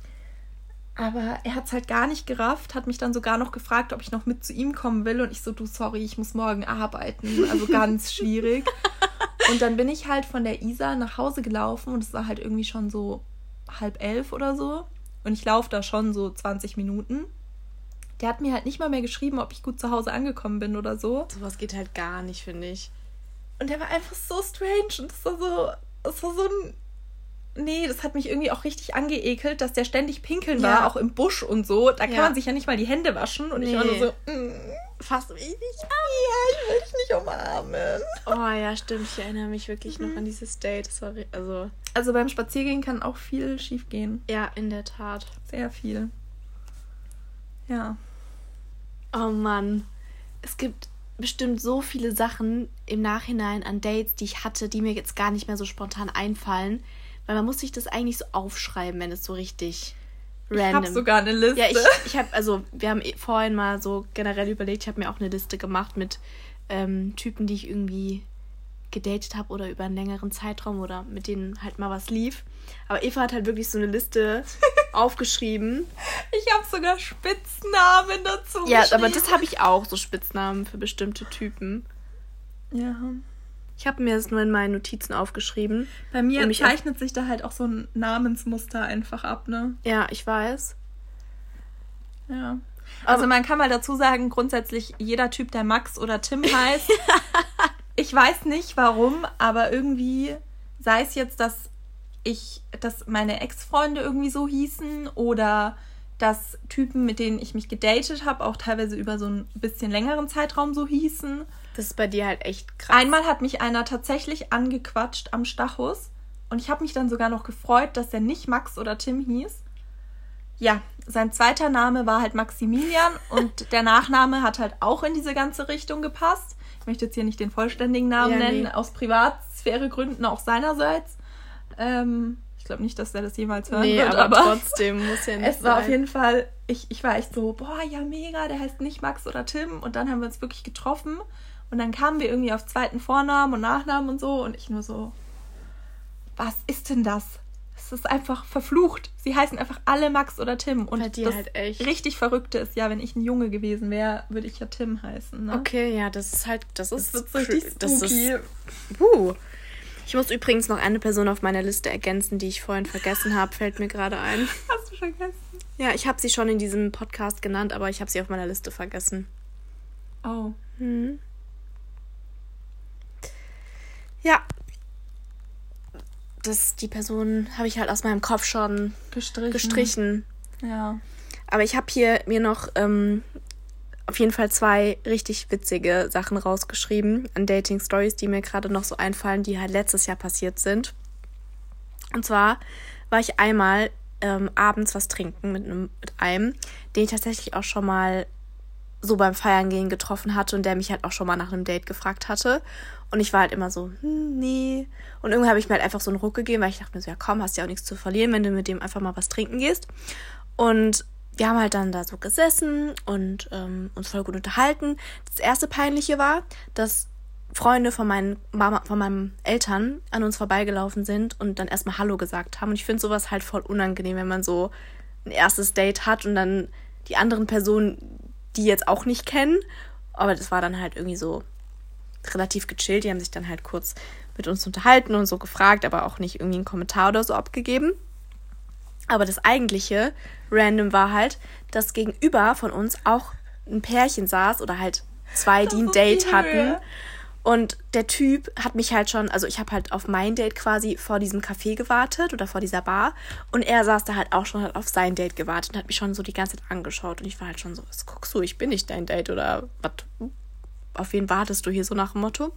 Aber er hat es halt gar nicht gerafft, hat mich dann sogar noch gefragt, ob ich noch mit zu ihm kommen will. Und ich so, du, sorry, ich muss morgen arbeiten. Also ganz schwierig. Und dann bin ich halt von der Isar nach Hause gelaufen und es war halt irgendwie schon so halb elf oder so. Und ich laufe da schon so zwanzig Minuten. Der hat mir halt nicht mal mehr geschrieben, ob ich gut zu Hause angekommen bin oder so. Sowas geht halt gar nicht, finde ich. Und der war einfach so strange und das war so, das war so ein... Nee, das hat mich irgendwie auch richtig angeekelt, dass der ständig pinkeln war, ja. auch im Busch und so. Da kann ja. man sich ja nicht mal die Hände waschen. Und nee. ich war nur so, mm, fass mich nicht an. Ja, ich will dich nicht umarmen. Oh ja, stimmt. Ich erinnere mich wirklich mhm. noch an dieses Date. Sorry, also... also beim Spaziergehen kann auch viel schief gehen. Ja, in der Tat. Sehr viel. Ja. Oh Mann. Es gibt bestimmt so viele Sachen im Nachhinein an Dates, die ich hatte, die mir jetzt gar nicht mehr so spontan einfallen. Weil man muss sich das eigentlich so aufschreiben, wenn es so richtig random... Ich habe sogar eine Liste. Ja, ich, ich habe, also wir haben vorhin mal so generell überlegt, ich habe mir auch eine Liste gemacht mit ähm, Typen, die ich irgendwie gedatet habe oder über einen längeren Zeitraum oder mit denen halt mal was lief. Aber Eva hat halt wirklich so eine Liste aufgeschrieben. Ich habe sogar Spitznamen dazu Ja, aber das habe ich auch, so Spitznamen für bestimmte Typen. Ja. Ich habe mir das nur in meinen Notizen aufgeschrieben. Bei mir zeichnet sich da halt auch so ein Namensmuster einfach ab, ne? Ja, ich weiß. Ja. Also aber man kann mal dazu sagen, grundsätzlich jeder Typ, der Max oder Tim heißt, ich weiß nicht warum, aber irgendwie, sei es jetzt, dass ich, dass meine Ex-Freunde irgendwie so hießen oder dass Typen, mit denen ich mich gedatet habe, auch teilweise über so ein bisschen längeren Zeitraum so hießen. Das ist bei dir halt echt krass. Einmal hat mich einer tatsächlich angequatscht am Stachus und ich habe mich dann sogar noch gefreut, dass er nicht Max oder Tim hieß. Ja, sein zweiter Name war halt Maximilian und der Nachname hat halt auch in diese ganze Richtung gepasst. Ich möchte jetzt hier nicht den vollständigen Namen ja, nennen, nee. aus Privatsphäregründen auch seinerseits. Ähm, ich glaube nicht, dass der das jemals hören nee, wird, aber, aber trotzdem muss ja nicht es war sein. Auf jeden Fall, ich, ich war echt so, boah, ja mega, der heißt nicht Max oder Tim und dann haben wir uns wirklich getroffen und dann kamen wir irgendwie auf zweiten Vornamen und Nachnamen und so und ich nur so, was ist denn das? Es ist einfach verflucht. Sie heißen einfach alle Max oder Tim. Und bei dir das halt echt. richtig Verrückte ist, ja, wenn ich ein Junge gewesen wäre, würde ich ja Tim heißen. Ne? Okay, ja, das ist halt, das ist... Das wird richtig spooky. Das ist, uh. Ich muss übrigens noch eine Person auf meiner Liste ergänzen, die ich vorhin vergessen habe, fällt mir gerade ein. Hast du vergessen? Ja, ich habe sie schon in diesem Podcast genannt, aber ich habe sie auf meiner Liste vergessen. Oh. Hm. Ja. Das, die Person habe ich halt aus meinem Kopf schon gestrichen. gestrichen. Ja. Aber ich habe hier mir noch ähm, auf jeden Fall zwei richtig witzige Sachen rausgeschrieben an Dating-Stories, die mir gerade noch so einfallen, die halt letztes Jahr passiert sind. Und zwar war ich einmal ähm, abends was trinken mit einem, mit einem, den ich tatsächlich auch schon mal so beim Feiern gehen getroffen hatte und der mich halt auch schon mal nach einem Date gefragt hatte. Und ich war halt immer so, hm, nee. Und irgendwann habe ich mir halt einfach so einen Ruck gegeben, weil ich dachte mir so, ja komm, hast ja auch nichts zu verlieren, wenn du mit dem einfach mal was trinken gehst. Und wir haben halt dann da so gesessen und ähm, uns voll gut unterhalten. Das erste Peinliche war, dass Freunde von meinen Mama, von meinen Eltern an uns vorbeigelaufen sind und dann erstmal Hallo gesagt haben. Und ich finde sowas halt voll unangenehm, wenn man so ein erstes Date hat und dann die anderen Personen, die jetzt auch nicht kennen. Aber das war dann halt irgendwie so relativ gechillt. Die haben sich dann halt kurz mit uns unterhalten und so gefragt, aber auch nicht irgendwie einen Kommentar oder so abgegeben. Aber das eigentliche Random war halt, dass gegenüber von uns auch ein Pärchen saß oder halt zwei, die ein Date hatten. Und der Typ hat mich halt schon, also ich habe halt auf mein Date quasi vor diesem Café gewartet oder vor dieser Bar. Und er saß da halt auch schon, hat auf sein Date gewartet und hat mich schon so die ganze Zeit angeschaut. Und ich war halt schon so, was guckst du, ich bin nicht dein Date oder was, auf wen wartest du hier, so nach dem Motto.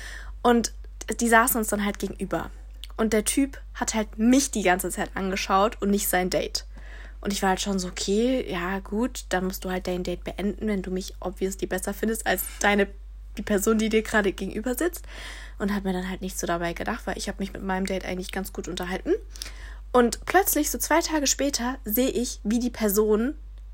Und die saßen uns dann halt gegenüber. Und der Typ hat halt mich die ganze Zeit angeschaut und nicht sein Date. Und ich war halt schon so, okay, ja gut, dann musst du halt dein Date beenden, wenn du mich obviously besser findest als deine die Person, die dir gerade gegenüber sitzt. Und hat mir dann halt nicht so dabei gedacht, weil ich habe mich mit meinem Date eigentlich ganz gut unterhalten. Und plötzlich, so zwei Tage später, sehe ich, wie die Person,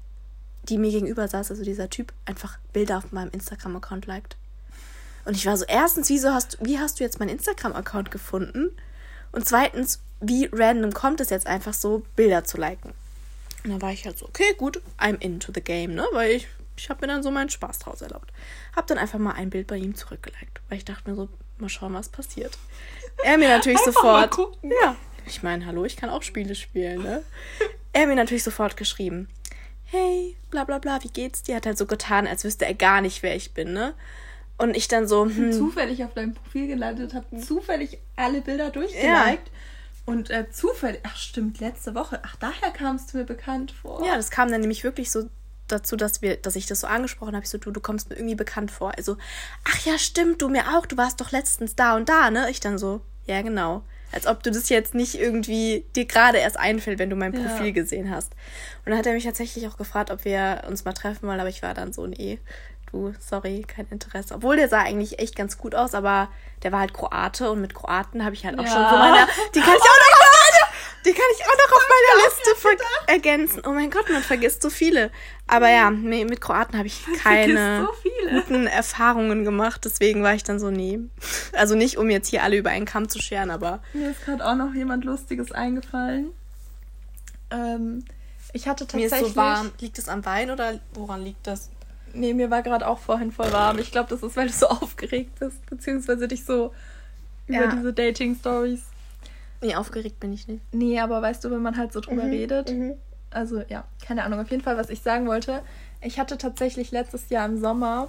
die mir gegenüber saß, also dieser Typ, einfach Bilder auf meinem Instagram-Account liked. Und ich war so, erstens, wieso hast, wie hast du jetzt meinen Instagram-Account gefunden? Und zweitens, wie random kommt es jetzt einfach so, Bilder zu liken? Und dann war ich halt so, okay, gut, I'm into the game, ne? Weil ich Ich habe mir dann so meinen Spaß draus erlaubt. Hab dann einfach mal ein Bild bei ihm zurückgeliked. Weil ich dachte mir so, mal schauen, was passiert. Er mir natürlich sofort... Ja, ich meine, hallo, ich kann auch Spiele spielen, ne? Er mir natürlich sofort geschrieben. Hey, bla bla bla, wie geht's dir? Hat halt so getan, als wüsste er gar nicht, wer ich bin, ne? Und ich dann so... Ich bin hm, zufällig auf deinem Profil gelandet, hab zufällig alle Bilder durchgeliked. Ja. Und äh, zufällig... Ach stimmt, letzte Woche. Ach, daher kamst du mir bekannt vor. Ja, das kam dann nämlich wirklich so dazu, dass wir, dass ich das so angesprochen habe. Ich so, du, du kommst mir irgendwie bekannt vor. Also, ach ja, stimmt, du mir auch. Du warst doch letztens da und da, ne? Ich dann so, ja, genau. Als ob du das jetzt nicht irgendwie dir gerade erst einfällt, wenn du mein Profil ja. gesehen hast. Und dann hat er mich tatsächlich auch gefragt, ob wir uns mal treffen wollen, aber ich war dann so, nee, du, sorry, kein Interesse. Obwohl der sah eigentlich echt ganz gut aus, aber der war halt Kroate und mit Kroaten habe ich halt auch ja. schon so meine, die kann ich auch noch auf meine, die kann ich auch noch auf meiner Liste ver- ergänzen. Oh mein Gott, man vergisst so viele. Aber ja, mit Kroaten habe ich keine so guten Erfahrungen gemacht, deswegen war ich dann so, nee. Also nicht, um jetzt hier alle über einen Kamm zu scheren, aber... Mir ist gerade auch noch jemand Lustiges eingefallen. Ähm, ich hatte tatsächlich... Mir ist so warm. Liegt das am Wein oder woran liegt das? Nee, mir war gerade auch vorhin voll warm. Ich glaube, das ist, weil du so aufgeregt bist, beziehungsweise dich so über ja. diese Dating-Stories... Nee, aufgeregt bin ich nicht. Nee, aber weißt du, wenn man halt so drüber mhm, redet... Mhm. Also, ja, keine Ahnung. Auf jeden Fall, was ich sagen wollte, ich hatte tatsächlich letztes Jahr im Sommer...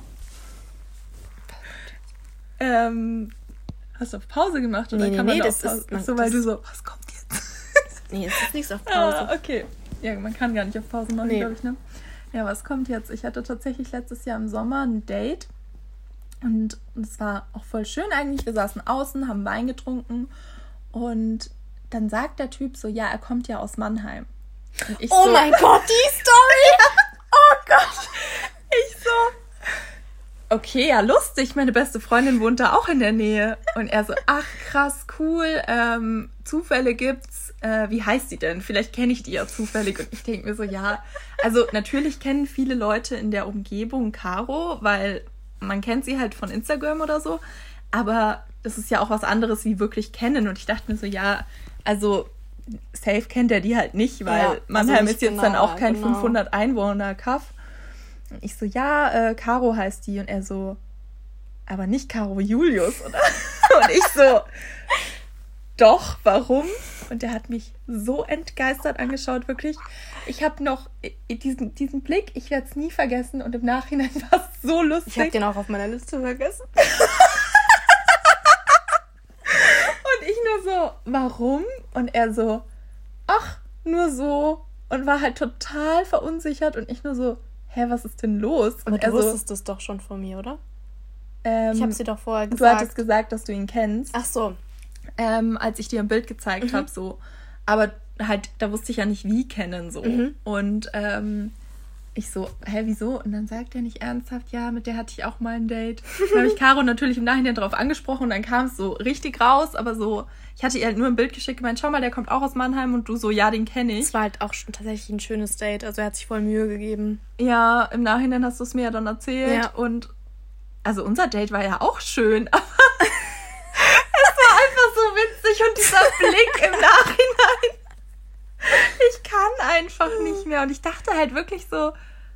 Ähm, hast du auf Pause gemacht? Oder nee, kann nee, man nee, das Pause? ist... Man, so, weil du so, was kommt jetzt? Nee, es ist nichts auf Pause. Ah, okay. Ja, man kann gar nicht auf Pause machen, nee. glaube ich, ne? Ja, was kommt jetzt? Ich hatte tatsächlich letztes Jahr im Sommer ein Date. Und es war auch voll schön eigentlich. Wir saßen außen, haben Wein getrunken. Und dann sagt der Typ so, ja, er kommt ja aus Mannheim. Und ich oh so, mein Gott, die Story! Oh Gott! Ich so, okay, ja, lustig. Meine beste Freundin wohnt da auch in der Nähe. Und er so, ach krass, cool. Ähm, Zufälle gibt's. Äh, wie heißt sie denn? Vielleicht kenne ich die ja zufällig. Und ich denke mir so, ja. Also natürlich kennen viele Leute in der Umgebung Caro, weil man kennt sie halt von Instagram oder so. Aber das ist ja auch was anderes wie wirklich kennen. Und ich dachte mir so, ja, also safe kennt er die halt nicht, weil ja, Mannheim also ist jetzt genau, dann auch kein genau. fünfhundert Einwohner-Kaff. Und ich so, ja, äh, Caro heißt die. Und er so, aber nicht Caro Julius, oder? Und ich so, doch, warum? Und der hat mich so entgeistert angeschaut, wirklich. Ich habe noch diesen, diesen Blick, ich werde es nie vergessen. Und im Nachhinein war es so lustig. Ich habe den auch auf meiner Liste vergessen. Und ich nur so, warum? Und er so, ach, nur so. Und war halt total verunsichert. Und ich nur so, hä, was ist denn los? Und aber du er wusstest so, das doch schon von mir, oder? Ähm, ich habe sie doch vorher gesagt. Du hattest gesagt, dass du ihn kennst. Ach so. Ähm, als ich dir ein Bild gezeigt mhm. habe, so. Aber halt, da wusste ich ja nicht, wie kennen, so. Mhm. Und ähm, Ich so, hä, wieso? Und dann sagt er nicht ernsthaft, ja, mit der hatte ich auch mal ein Date. Dann habe ich Caro natürlich im Nachhinein drauf angesprochen und dann kam es so richtig raus, aber so, ich hatte ihr halt nur ein Bild geschickt, gemeint, schau mal, der kommt auch aus Mannheim und du so, ja, den kenne ich. Es war halt auch schon tatsächlich ein schönes Date, also er hat sich voll Mühe gegeben. Ja, im Nachhinein hast du es mir ja dann erzählt ja. Und also unser Date war ja auch schön, aber es war einfach so witzig und dieser Blick im Nachhinein. Ich kann einfach nicht mehr. Und ich dachte halt wirklich so,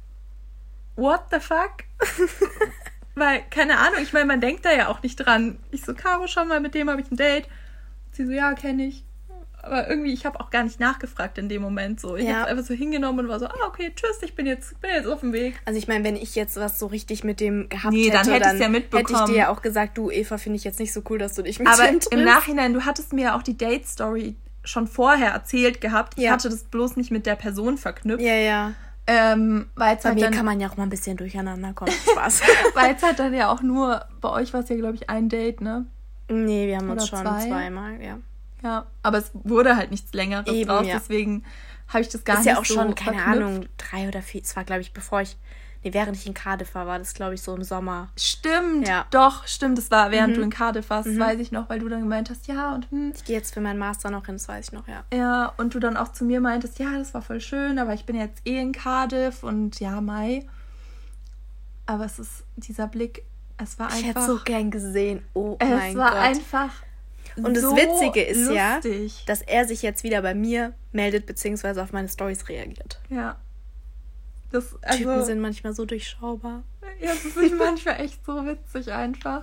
what the fuck? Weil, keine Ahnung, ich meine, man denkt da ja auch nicht dran. Ich so, Caro, schau mal, mit dem habe ich ein Date. Sie so, ja, kenne ich. Aber irgendwie, ich habe auch gar nicht nachgefragt in dem Moment. So. Ich ja. habe es einfach so hingenommen und war so, ah, okay, tschüss, ich bin jetzt, bin jetzt auf dem Weg. Also ich meine, wenn ich jetzt was so richtig mit dem gehabt nee, hätte, dann hätte dann ja mitbekommen. hätte ich dir ja auch gesagt, du, Eva, finde ich jetzt nicht so cool, dass du dich mit Aber dem triffst. im Nachhinein, du hattest mir ja auch die Date-Story schon vorher erzählt gehabt. Ich ja. hatte das bloß nicht mit der Person verknüpft. Ja, ja. Ähm, weil bei halt mir dann, kann man ja auch mal ein bisschen durcheinander kommen. Spaß. Weil es halt dann ja auch nur, bei euch war es ja, glaube ich, ein Date, ne? Nee, wir haben Oder uns schon zwei? zweimal, ja. Ja, aber es wurde halt nichts Längeres Eben, draus, ja. deswegen habe ich das gar ist nicht ja auch so schon, keine verknüpft. Ahnung, drei oder vier, es war, glaube ich, bevor ich, nee, während ich in Cardiff war, war das, glaube ich, so im Sommer. Stimmt, ja. doch, stimmt, das war, während mhm. du in Cardiff warst, mhm. weiß ich noch, weil du dann gemeint hast, ja, und hm. Ich gehe jetzt für meinen Master noch hin, das weiß ich noch, ja. Ja, und du dann auch zu mir meintest, ja, das war voll schön, aber ich bin jetzt eh in Cardiff und ja, Mai. Aber es ist, dieser Blick, es war einfach... Ich hätte so gern gesehen, oh mein Gott. Es war einfach Und so das Witzige ist lustig. ja, dass er sich jetzt wieder bei mir meldet, beziehungsweise auf meine Storys reagiert. Ja. Das, also, Typen sind manchmal so durchschaubar. Ja, das ist manchmal echt so witzig einfach.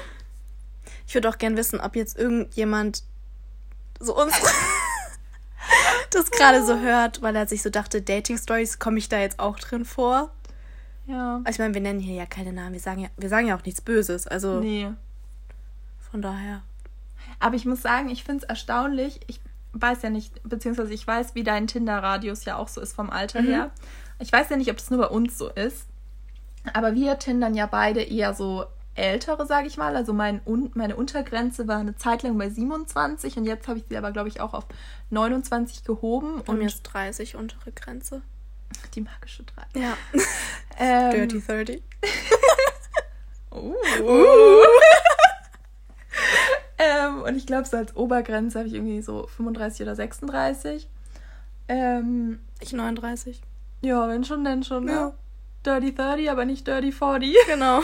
Ich würde auch gern wissen, ob jetzt irgendjemand so uns das gerade so hört, weil er sich so dachte, Dating-Stories, komme ich da jetzt auch drin vor? Ja. Also ich meine, wir nennen hier ja keine Namen, wir sagen ja, wir sagen ja auch nichts Böses, also nee. Von daher. Aber ich muss sagen, ich finde es erstaunlich, ich weiß ja nicht, beziehungsweise ich weiß, wie dein Tinder-Radius ja auch so ist vom Alter mhm. her. Ich weiß ja nicht, ob das nur bei uns so ist, aber wir tindern ja beide eher so ältere, sage ich mal. Also mein, meine Untergrenze war eine Zeit lang bei siebenundzwanzig und jetzt habe ich sie aber, glaube ich, auch auf neunundzwanzig gehoben. Und mir ist dreißig untere Grenze. Die magische drei. Ja. ähm, Dirty thirty. uh. uh. ähm, und ich glaube, so als Obergrenze habe ich irgendwie so fünfunddreißig oder sechsunddreißig. Ähm, ich neununddreißig. Ja, wenn schon, dann schon. Ja. Ne? Dirty thirty, aber nicht Dirty forty. Genau.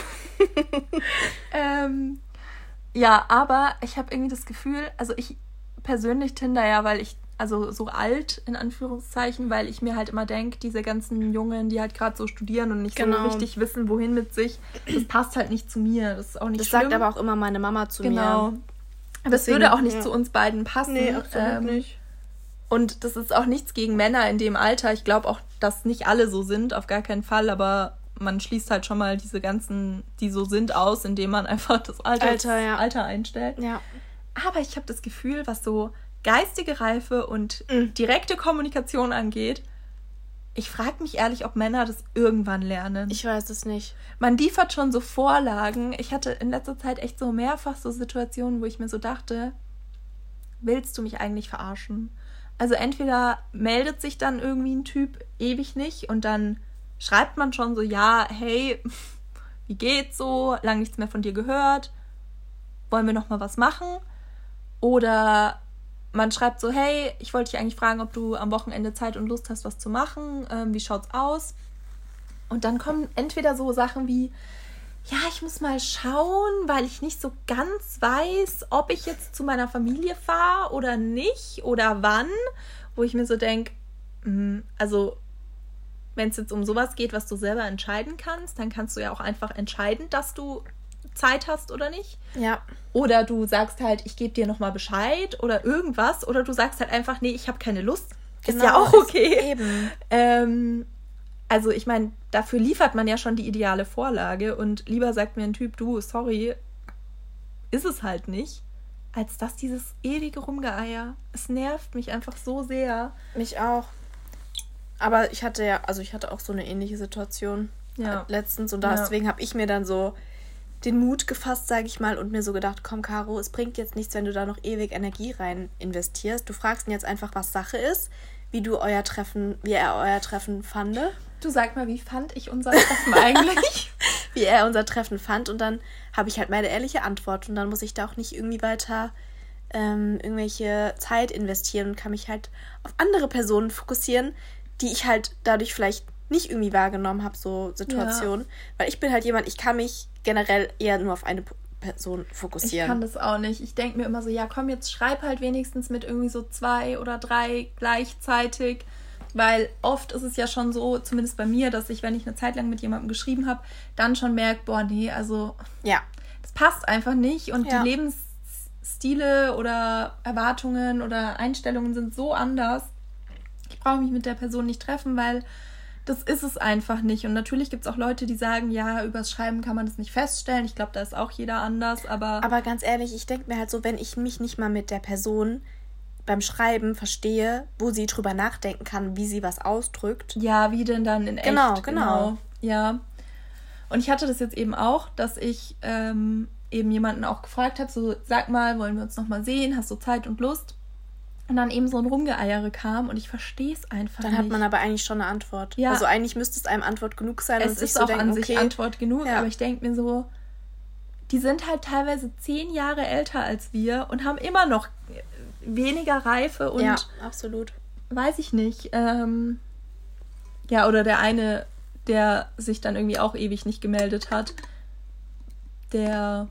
ähm, ja, aber ich habe irgendwie das Gefühl, also ich persönlich Tinder ja, weil ich, also so alt in Anführungszeichen, weil ich mir halt immer denke, diese ganzen Jungen, die halt gerade so studieren und nicht genau. so richtig wissen, wohin mit sich, das passt halt nicht zu mir. Das ist auch nicht das schlimm. sagt aber auch immer meine Mama zu genau. mir. Genau. Das würde auch nicht ja. zu uns beiden passen. Nee, absolut ähm, nicht. Und das ist auch nichts gegen Männer in dem Alter. Ich glaube auch, dass nicht alle so sind, auf gar keinen Fall, aber man schließt halt schon mal diese ganzen, die so sind, aus, indem man einfach das Alter, Alter, ja. Alter einstellt. Ja. Aber ich habe das Gefühl, was so geistige Reife und mhm. direkte Kommunikation angeht, ich frage mich ehrlich, ob Männer das irgendwann lernen. Ich weiß es nicht. Man liefert schon so Vorlagen. Ich hatte in letzter Zeit echt so mehrfach so Situationen, wo ich mir so dachte, willst du mich eigentlich verarschen? Also entweder meldet sich dann irgendwie ein Typ ewig nicht und dann schreibt man schon so, ja, hey, wie geht's so? Lang nichts mehr von dir gehört. Wollen wir noch mal was machen? Oder man schreibt so, hey, ich wollte dich eigentlich fragen, ob du am Wochenende Zeit und Lust hast, was zu machen. Ähm, wie schaut's aus? Und dann kommen entweder so Sachen wie, ja, ich muss mal schauen, weil ich nicht so ganz weiß, ob ich jetzt zu meiner Familie fahre oder nicht oder wann, wo ich mir so denke, also wenn es jetzt um sowas geht, was du selber entscheiden kannst, dann kannst du ja auch einfach entscheiden, dass du Zeit hast oder nicht. Ja. Oder du sagst halt, ich gebe dir nochmal Bescheid oder irgendwas. Oder du sagst halt einfach, nee, ich habe keine Lust. Genau, ist ja auch okay. Eben. Ähm, also ich meine, dafür liefert man ja schon die ideale Vorlage. Und lieber sagt mir ein Typ, du, sorry, ist es halt nicht, als dass dieses ewige Rumgeeier. Es nervt mich einfach so sehr. Mich auch. Aber ich hatte ja, also ich hatte auch so eine ähnliche Situation ja. letztens. Und deswegen ja. habe ich mir dann so den Mut gefasst, sage ich mal, und mir so gedacht, komm, Caro, es bringt jetzt nichts, wenn du da noch ewig Energie rein investierst. Du fragst ihn jetzt einfach, was Sache ist, wie du euer Treffen, wie er euer Treffen fand. Du, sag mal, wie fand ich unser Treffen eigentlich? Wie er unser Treffen fand. Und dann habe ich halt meine ehrliche Antwort. Und dann muss ich da auch nicht irgendwie weiter ähm, irgendwelche Zeit investieren und kann mich halt auf andere Personen fokussieren, die ich halt dadurch vielleicht nicht irgendwie wahrgenommen habe, so Situationen. Ja. Weil ich bin halt jemand, ich kann mich generell eher nur auf eine Person fokussieren. Ich kann das auch nicht. Ich denke mir immer so, ja komm, jetzt schreib halt wenigstens mit irgendwie so zwei oder drei gleichzeitig. Weil oft ist es ja schon so, zumindest bei mir, dass ich, wenn ich eine Zeit lang mit jemandem geschrieben habe, dann schon merke, boah, nee, also ja. das passt einfach nicht. Und ja. die Lebensstile oder Erwartungen oder Einstellungen sind so anders. Ich brauche mich mit der Person nicht treffen, weil das ist es einfach nicht. Und natürlich gibt es auch Leute, die sagen, ja, übers Schreiben kann man das nicht feststellen. Ich glaube, da ist auch jeder anders, aber... Aber ganz ehrlich, ich denke mir halt so, wenn ich mich nicht mal mit der Person beim Schreiben verstehe, wo sie drüber nachdenken kann, wie sie was ausdrückt. Ja, wie denn dann in echt. Genau, genau. genau. Ja. Und ich hatte das jetzt eben auch, dass ich ähm, eben jemanden auch gefragt habe, so, sag mal, wollen wir uns nochmal sehen? Hast du Zeit und Lust? Und dann eben so ein Rumgeeiere kam und ich verstehe es einfach dann nicht. Dann hat man aber eigentlich schon eine Antwort. Ja. Also eigentlich müsste es einem Antwort genug sein. Es und ist sich so auch denken, an okay, sich Antwort genug, ja. aber ich denke mir so, die sind halt teilweise zehn Jahre älter als wir und haben immer noch weniger Reife und... Ja, absolut. Weiß ich nicht. Ähm, ja, oder der eine, der sich dann irgendwie auch ewig nicht gemeldet hat, der...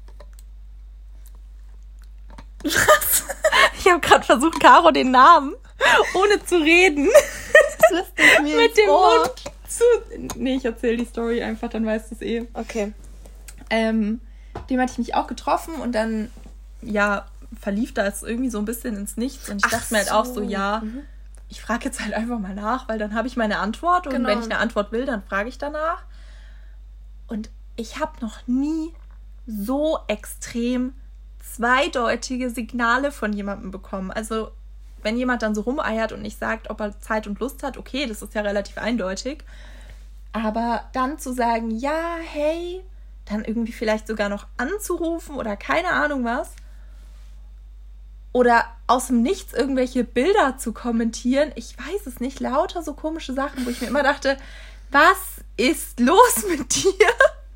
Was? Ich habe gerade versucht, Caro den Namen, ohne zu reden, mir mit dem Ohr. Mund zu... Nee, ich erzähle die Story einfach, dann weißt du es eh. Okay. Ähm, dem hatte ich mich auch getroffen und dann, ja, verlief das irgendwie so ein bisschen ins Nichts. Und ich Ach dachte mir halt so. auch so, ja, mhm. ich frage jetzt halt einfach mal nach, weil dann habe ich meine Antwort. Und genau. wenn ich eine Antwort will, dann frage ich danach. Und ich habe noch nie so extrem zweideutige Signale von jemandem bekommen. Also wenn jemand dann so rumeiert und nicht sagt, ob er Zeit und Lust hat, okay, das ist ja relativ eindeutig. Aber dann zu sagen, ja, hey, dann irgendwie vielleicht sogar noch anzurufen oder keine Ahnung was. Oder aus dem Nichts irgendwelche Bilder zu kommentieren. Ich weiß es nicht. Lauter so komische Sachen, wo ich mir immer dachte, was ist los mit dir?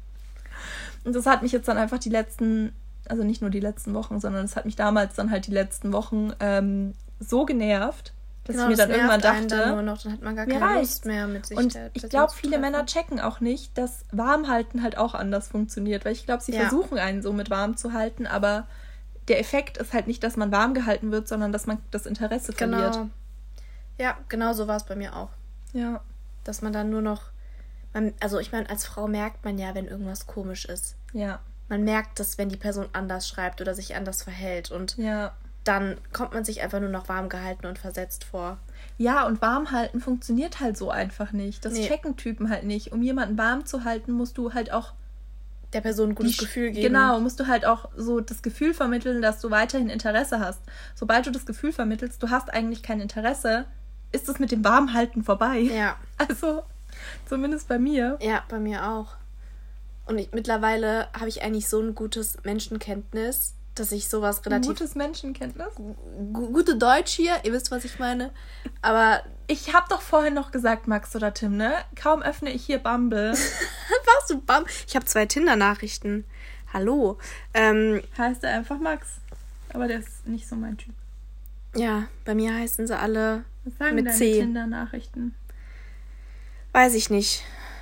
Und das hat mich jetzt dann einfach die letzten, also nicht nur die letzten Wochen, sondern es hat mich damals dann halt die letzten Wochen ähm, so genervt, dass genau, ich mir dann irgendwann dachte, dann nur noch, dann hat man gar keine reicht's. Lust mehr mit sich. Und ich glaube, viele Männer checken auch nicht, dass Warmhalten halt auch anders funktioniert. Weil ich glaube, sie ja. versuchen einen so mit warm zu halten, aber der Effekt ist halt nicht, dass man warm gehalten wird, sondern dass man das Interesse genau. verliert. Ja, genau so war es bei mir auch. Ja. Dass man dann nur noch, man, also ich meine, als Frau merkt man ja, wenn irgendwas komisch ist. Ja. Man merkt das, wenn die Person anders schreibt oder sich anders verhält und ja. dann kommt man sich einfach nur noch warm gehalten und versetzt vor. Ja, und warm halten funktioniert halt so einfach nicht. Das nee. checken Typen halt nicht. Um jemanden warm zu halten, musst du halt auch der Person ein gutes Gefühl geben. Genau, musst du halt auch so das Gefühl vermitteln, dass du weiterhin Interesse hast. Sobald du das Gefühl vermittelst, du hast eigentlich kein Interesse, ist es mit dem Warmhalten vorbei. Ja. Also, zumindest bei mir. Ja, bei mir auch. Und ich, mittlerweile habe ich eigentlich so ein gutes Menschenkenntnis, dass ich sowas relativ... Gutes Menschenkenntnis? G- gute Deutsch hier, ihr wisst, was ich meine. Aber... Ich habe doch vorhin noch gesagt, Max oder Tim, ne? Kaum öffne ich hier Bumble. Was, du Bumble? Ich habe zwei Tinder-Nachrichten. Hallo. Ähm, heißt er einfach Max. Aber der ist nicht so mein Typ. Ja, bei mir heißen sie alle Was sagen mit deine C. Tinder-Nachrichten? Weiß ich nicht.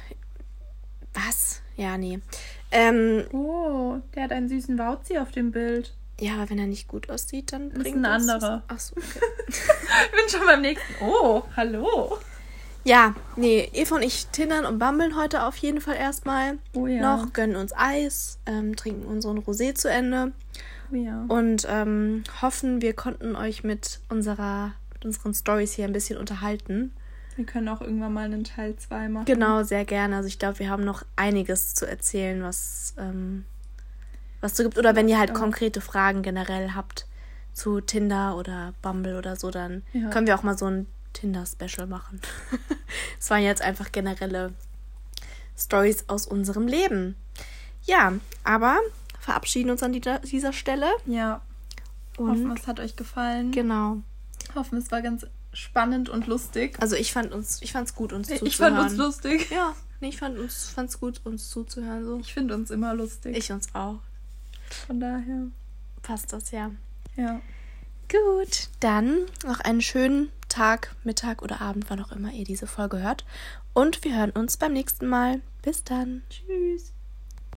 Was? Ja, nee. Ähm, oh, der hat einen süßen Wauzi auf dem Bild. Ja, aber wenn er nicht gut aussieht, dann das bringt ist ein anderer. Achso, okay. Ich bin schon beim nächsten. Oh, hallo. Ja, nee, Eva und ich tindern und bumbeln heute auf jeden Fall erstmal oh, ja. noch, gönnen uns Eis, ähm, trinken unseren Rosé zu Ende oh, ja. und ähm, hoffen, wir konnten euch mit unserer, mit unseren Storys hier ein bisschen unterhalten. Wir können auch irgendwann mal einen Teil zwei machen. Genau, sehr gerne. Also ich glaube, wir haben noch einiges zu erzählen, was... Ähm, was so gibt. Oder wenn ihr halt konkrete Fragen generell habt zu Tinder oder Bumble oder so, dann ja. können wir auch mal so ein Tinder-Special machen. Es waren jetzt einfach generelle Storys aus unserem Leben. Ja, aber verabschieden uns an die, dieser Stelle. Ja. Und hoffen, es hat euch gefallen. Genau. Hoffen, es war ganz spannend und lustig. Also ich fand uns, ich fand's gut, uns zuzuhören. Ich fand uns lustig. Ja, nee, ich fand uns, fand's gut, uns zuzuhören. So. Ich finde uns immer lustig. Ich uns auch. Von daher passt das, ja. Ja. Gut, dann noch einen schönen Tag, Mittag oder Abend, wann auch immer ihr diese Folge hört. Und wir hören uns beim nächsten Mal. Bis dann. Tschüss.